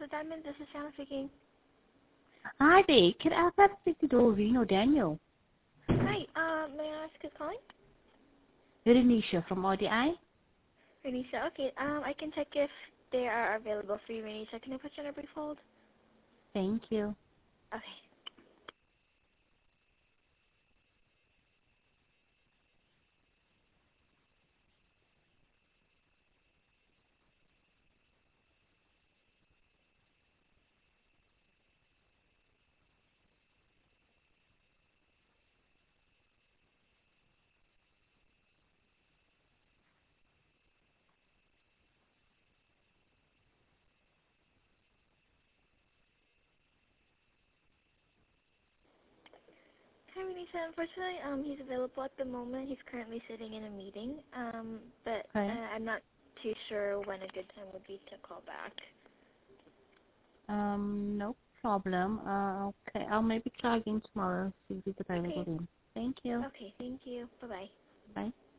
of Diamond. This is Shanna speaking. Hi there. Can I perhaps speak to Doreen or Daniel? Hi, may I ask who's calling? Renisha from RDI. Renisha. Okay, I can check if they are available for you, Renisha. Can I put you on a brief hold? Thank you. Okay. Hi, Renisha. Unfortunately, he's available at the moment. He's currently sitting in a meeting, but Okay. I'm not too sure when a good time would be to call back. No problem. Okay. I'll maybe try again tomorrow, see if it's available Okay. then. Thank you. Okay, thank you. Bye-bye. Bye.